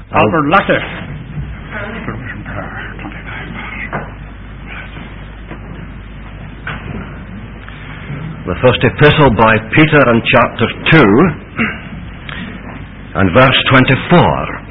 Albert Lattice. The first epistle by Peter in chapter 2 and verse 24.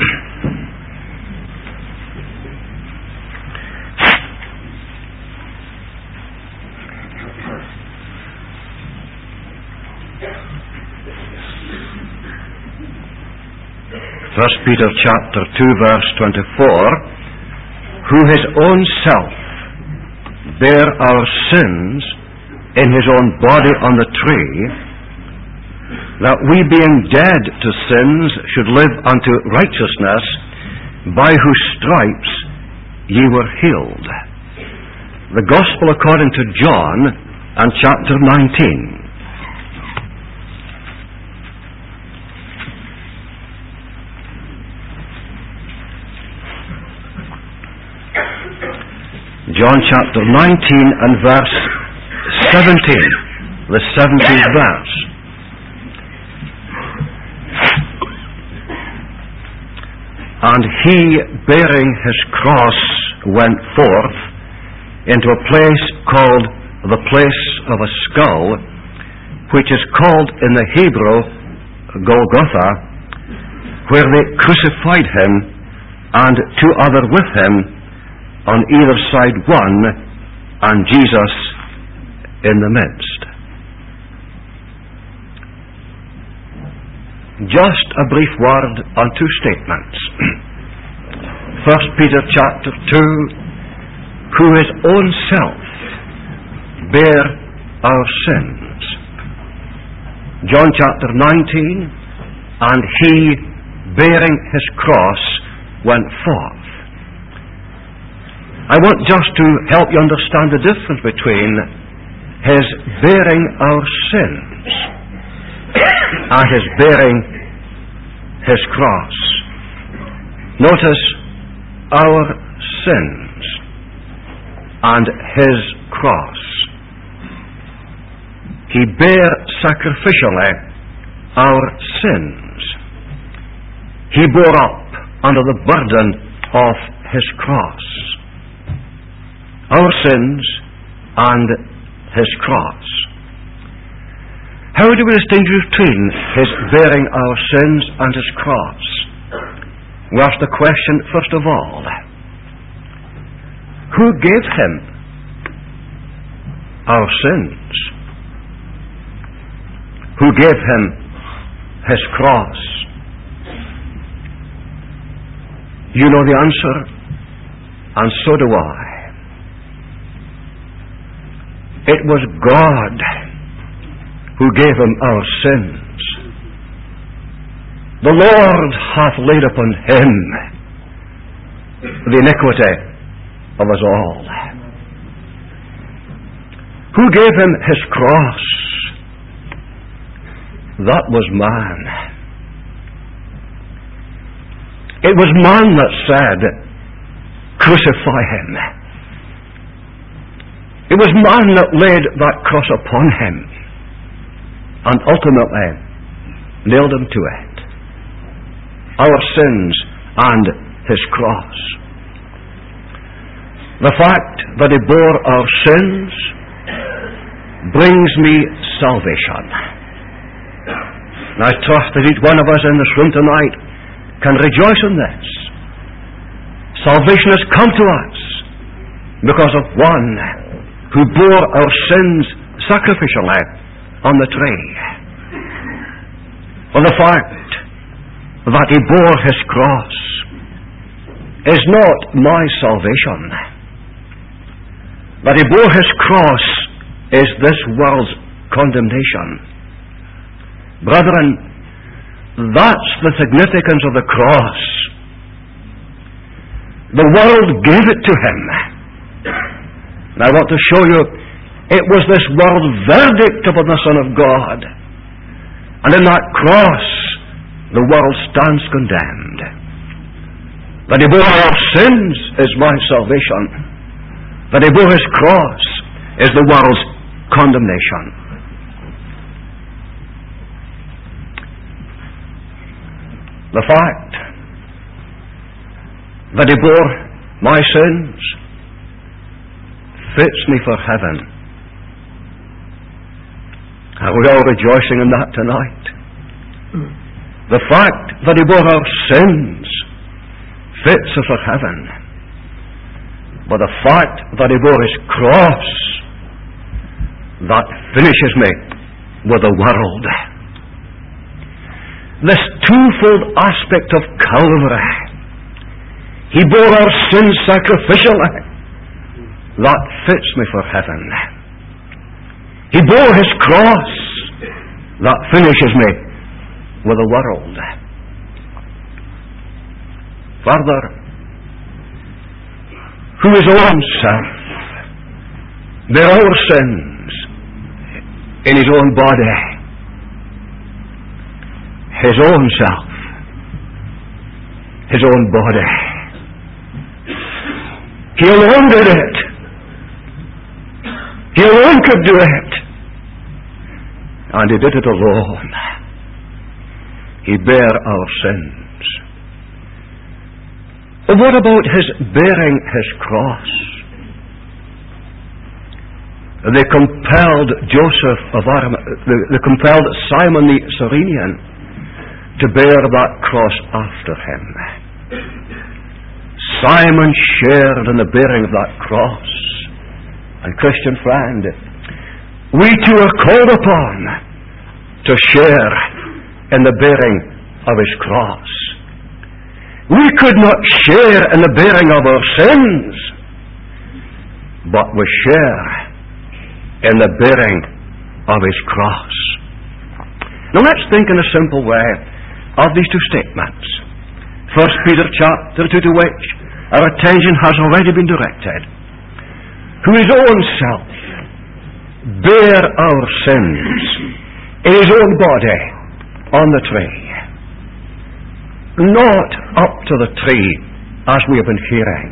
First Peter chapter 2 verse 24, who his own self bare our sins in his own body on the tree, that we being dead to sins should live unto righteousness, by whose stripes ye were healed. The Gospel according to John and chapter 19. John chapter 19 and verse 17, the 17th verse. And he, bearing his cross, went forth into a place called the place of a skull, which is called in the Hebrew Golgotha, where they crucified him, and two other with him, on either side one, and Jesus in the midst. Just a brief word on two statements. First Peter chapter 2, who his own self bare our sins. John chapter 19, and he, bearing his cross, went forth. I want just to help you understand the difference between his bearing our sins and his bearing his cross. Notice our sins and his cross. He bare sacrificially our sins. He bore up under the burden of his cross. Our sins and his cross. How do we distinguish between his bearing our sins and his cross? We ask the question, first of all, who gave him our sins? Who gave him his cross? You know the answer, and so do I. It was God who gave him our sins. The Lord hath laid upon him the iniquity of us all. Who gave him his cross? That was man. It was man that said, crucify him. It was man that laid that cross upon him and ultimately nailed him to it. Our sins and his cross. The fact that he bore our sins brings me salvation. And I trust that each one of us in this room tonight can rejoice in this. Salvation has come to us because of one who bore our sins sacrificially on the tree. Well, the fact that he bore his cross is not my salvation. That he bore his cross is this world's condemnation. Brethren, that's the significance of the cross. The world gave it to him. And I want to show you, it was this world's verdict upon the Son of God. And in that cross, the world stands condemned. That he bore our sins is my salvation. That he bore his cross is the world's condemnation. The fact that he bore my sins fits me for heaven. Are we all rejoicing in that tonight? The fact that he bore our sins fits us for heaven. But the fact that he bore his cross, that finishes me with the world. This twofold aspect of Calvary. He bore our sins sacrificially. That fits me for heaven. He bore his cross. That finishes me with the world. Further, who his own self bare our sins in his own body. His own self. His own body. He alone did it. He alone could do it. And he did it alone. He bare our sins. What about his bearing his cross? They compelled Joseph of Arimathea, they compelled Simon the Cyrenian to bear that cross after him. Simon shared in the bearing of that cross. And Christian friend, we too are called upon to share in the bearing of his cross. We could not share in the bearing of our sins, but we share in the bearing of his cross. Now let's think in a simple way of these two statements. 1 Peter chapter 2, to which our attention has already been directed. Who his own self bare our sins in his own body on the tree. Not up to the tree as we have been hearing.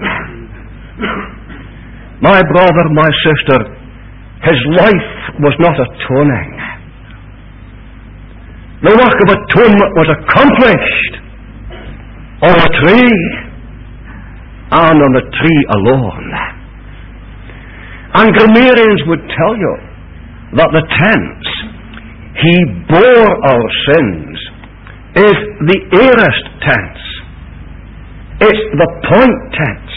My brother, my sister, his life was not atoning. The work of atonement was accomplished on the tree, and on the tree alone. And grammarians would tell you that the tense, he bore our sins, is the aorist tense. It's the point tense.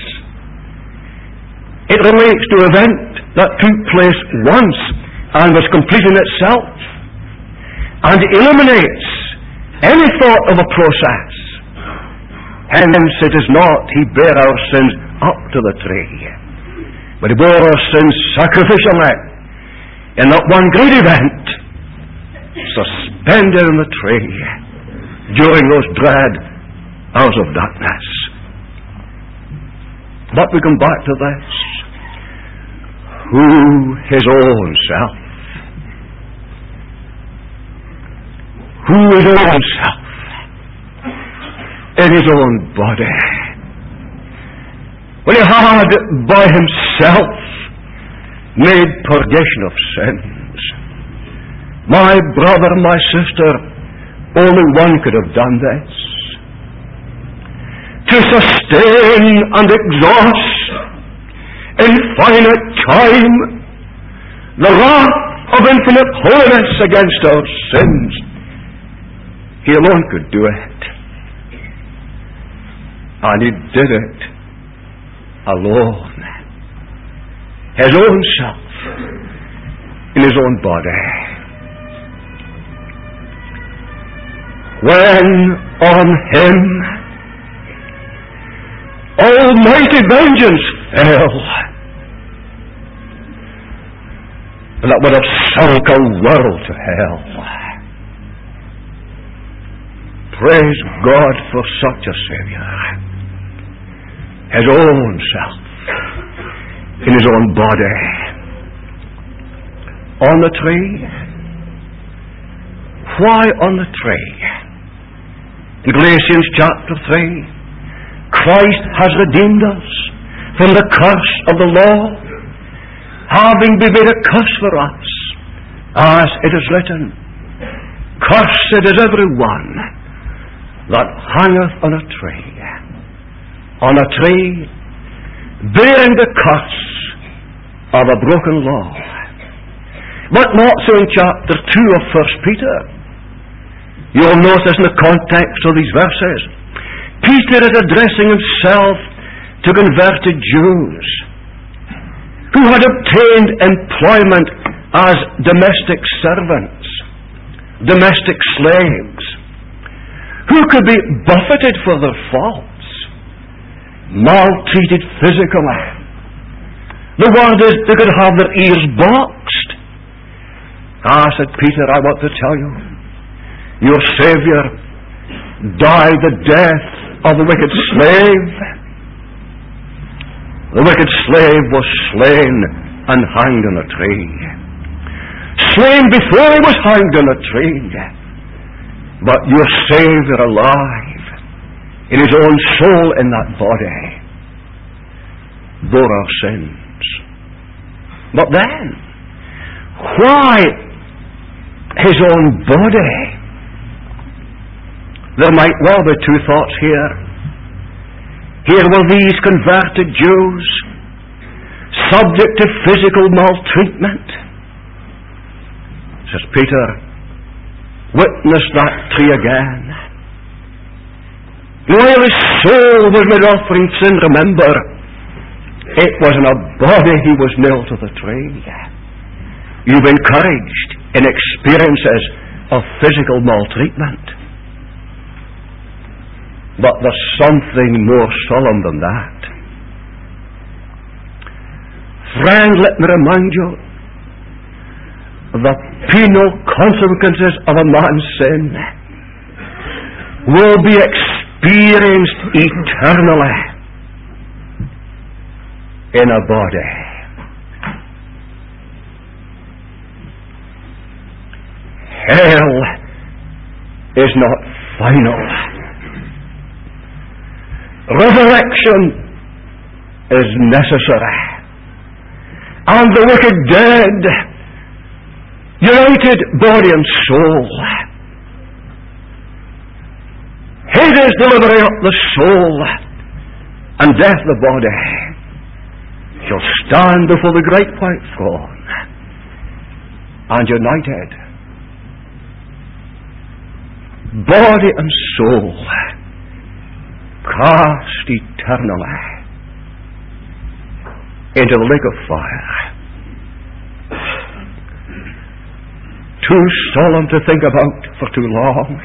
It relates to an event that took place once and was complete in itself, and eliminates any thought of a process. Hence it is not he bare our sins up to the tree, but he bore our sins sacrificially in that one great event, suspended in the tree during those dread hours of darkness. But we come back to this. Who his own self. Who his own self in his own body. When he had by himself made purgation of sins. My brother, my sister, only one could have done this. To sustain and exhaust in finite time the wrath of infinite holiness against our sins. He alone could do it. And he did it alone. His own self in his own body. When on him almighty vengeance fell, that would have sunk a world to hell. Praise God for such a Savior. His own self in his own body on the tree. Why on the tree? In Galatians chapter 3, Christ has redeemed us from the curse of the law, having been made a curse for us, as it is written, Cursed is every one that hangeth on a tree. on a tree, bearing the curse of a broken law. But not so in chapter 2 of 1 Peter. You'll notice in the context of these verses, Peter is addressing himself to converted Jews who had obtained employment as domestic servants, domestic slaves, who could be buffeted for their faults, maltreated physically. The word is, they could have their ears boxed. Said Peter, I want to tell you, your Savior died the death of the wicked slave. The wicked slave was slain and hanged on a tree. Slain before he was hanged on a tree. But your Savior alive, in his own soul in that body, bore our sins. But then, why his own body? There might well be two thoughts here. Here were these converted Jews, subject to physical maltreatment. Says Peter, witness that tree again. While his soul was made offering sin, remember, it was in a body he was nailed to the tree. You've encouraged in experiences of physical maltreatment. But there's something more solemn than that. Friend, let me remind you, the penal consequences of a man's sin will be experienced eternally in a body. Hell is not final. Resurrection is necessary. And the wicked dead, united body and soul, Hades delivering up the soul, and death the body, shall stand before the great white throne, and united, body and soul, cast eternally into the lake of fire. Too solemn to think about for too long.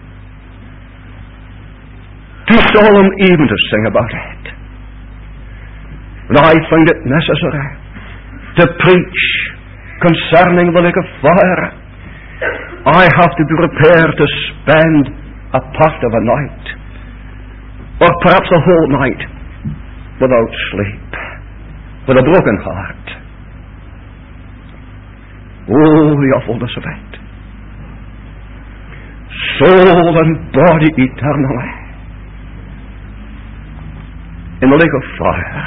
Too solemn even to sing about it. But I find it necessary to preach concerning the lake of fire. I have to be prepared to spend a part of a night, or perhaps a whole night, without sleep, with a broken heart. Oh, the awfulness of it. Soul and body eternally in the lake of fire.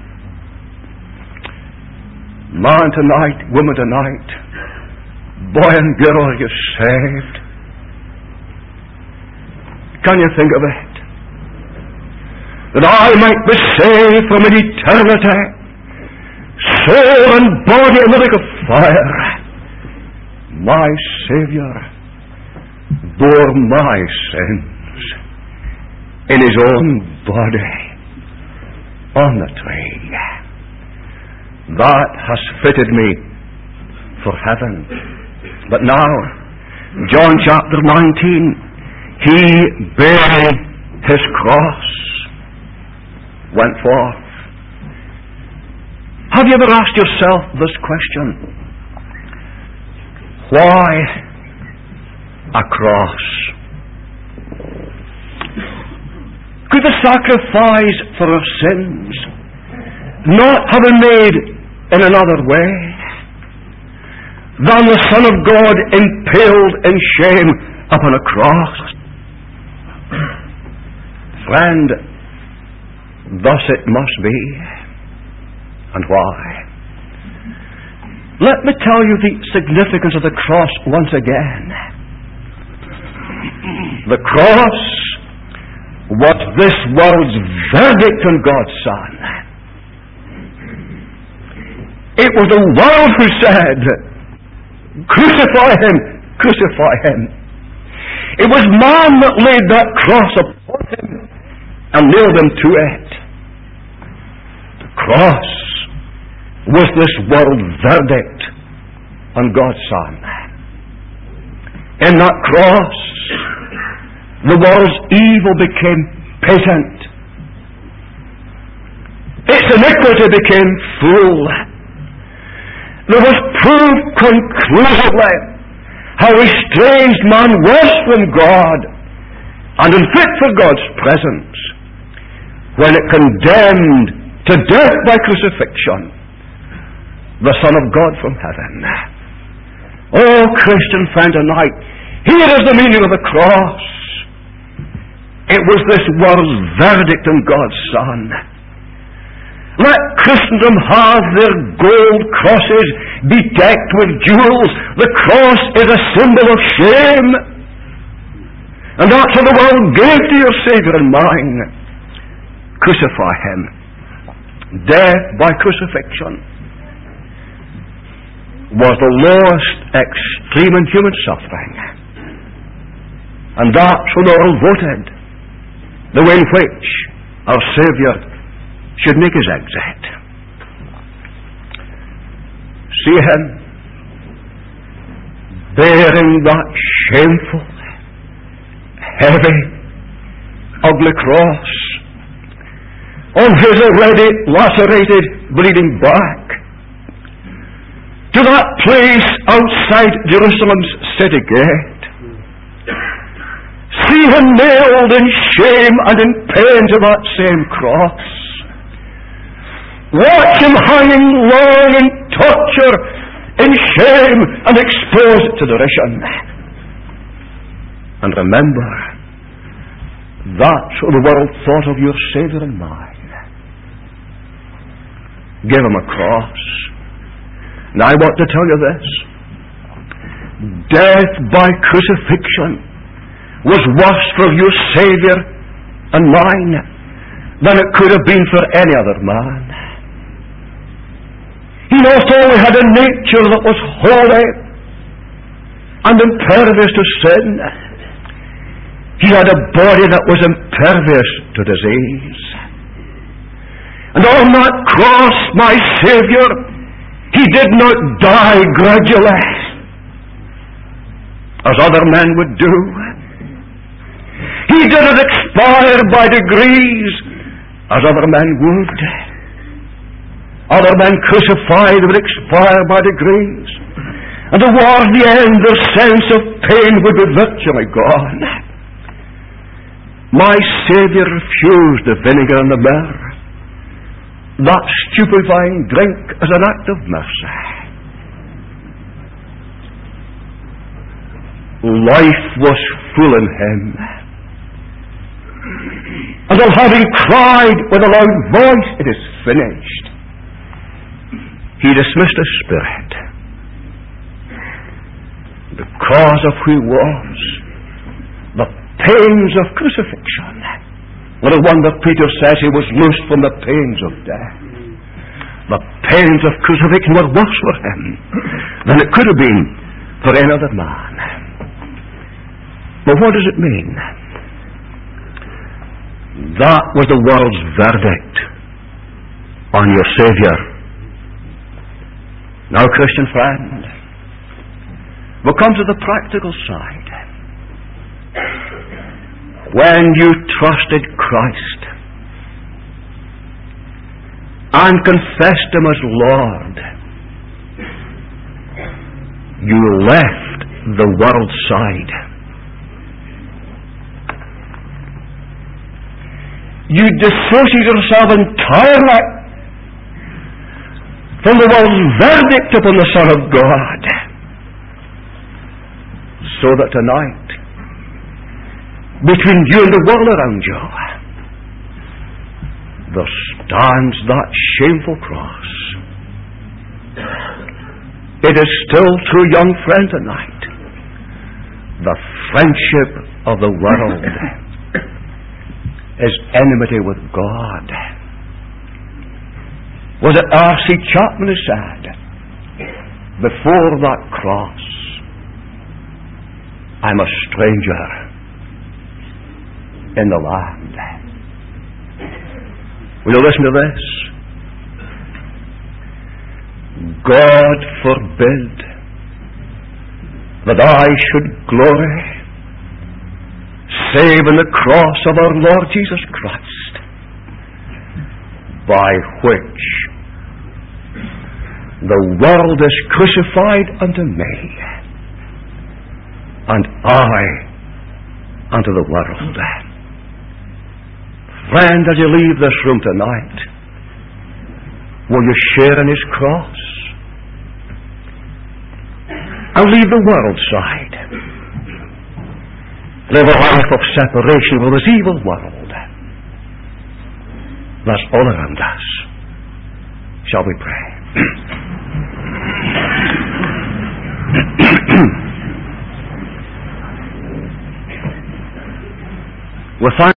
Man tonight, woman tonight, boy and girl, are you saved? Can you think of it? That I might be saved from an eternity, soul and body in the lake of fire. My Savior bore my sins in his own body on the tree. That has fitted me for heaven. But now, John chapter 19, he bearing his cross went forth. Have you ever asked yourself this question? Why a cross? Could the sacrifice for our sins not have been made in another way than the Son of God impaled in shame upon a cross? Friend, thus it must be. And why? Let me tell you the significance of the cross once again. The cross was this world's verdict on God's Son. It was the world who said, crucify him, crucify him. It was man that laid that cross upon him and nailed him to it. The cross was this world's verdict on God's Son. In that cross, the world's evil became patent. Its iniquity became full. There was proof conclusively how estranged man was from God and unfit for God's presence when it condemned to death by crucifixion the Son of God from heaven. Oh, Christian friend, tonight, here is the meaning of the cross. It was this world's verdict on God's Son. Let Christendom have their gold crosses bedecked with jewels. The cross is a symbol of shame. And that's what the world gave to your Savior and mine. Crucify him. Death by crucifixion was the lowest extreme in human suffering. And that's what the world voted, the way in which our Savior should make his exit. See him bearing that shameful, heavy, ugly cross on his already lacerated, bleeding back to that place outside Jerusalem's city gate. See him nailed in shame and in pain to that same cross. Watch him hanging long in torture, in shame, and exposed to derision. And remember, that's what the world thought of your Savior and mine. Give him a cross. Now I want to tell you this. Death by crucifixion was worse for your Savior and mine than it could have been for any other man. He not only had a nature that was holy and impervious to sin, he had a body that was impervious to disease. And on that cross, my Savior, he did not die gradually, as other men would do. He didn't expire by degrees, as other men would. Other men crucified would expire by degrees, and toward the end their sense of pain would be virtually gone. My Savior refused the vinegar and the myrrh, that stupefying drink, as an act of mercy. Life was full in him, and on having cried with a loud voice, "It is finished," he dismissed his spirit. Because of who he was, the pains of crucifixion. No wonder Peter says he was loosed from the pains of death. The pains of crucifixion were worse for him than it could have been for any other man. But what does it mean? That was the world's verdict on your Savior. Now, Christian friend, we'll come to the practical side. When you trusted Christ and confessed him as Lord, you left the world's side. You dissociated yourself entirely from the world's verdict upon the Son of God, so that tonight, between you and the world around you, there stands that shameful cross. It is still true, young friend, tonight. The friendship of the world is enmity with God. Was it R.C. Chapman who said, before that cross, I'm a stranger in the land. Will you listen to this? God forbid that I should glory save in the cross of our Lord Jesus Christ, by which the world is crucified unto me, and I unto the world. Friend, as you leave this room tonight, will you share in His cross? And leave the world side. Live a life of separation from this evil world that's all around us. Shall we pray? We find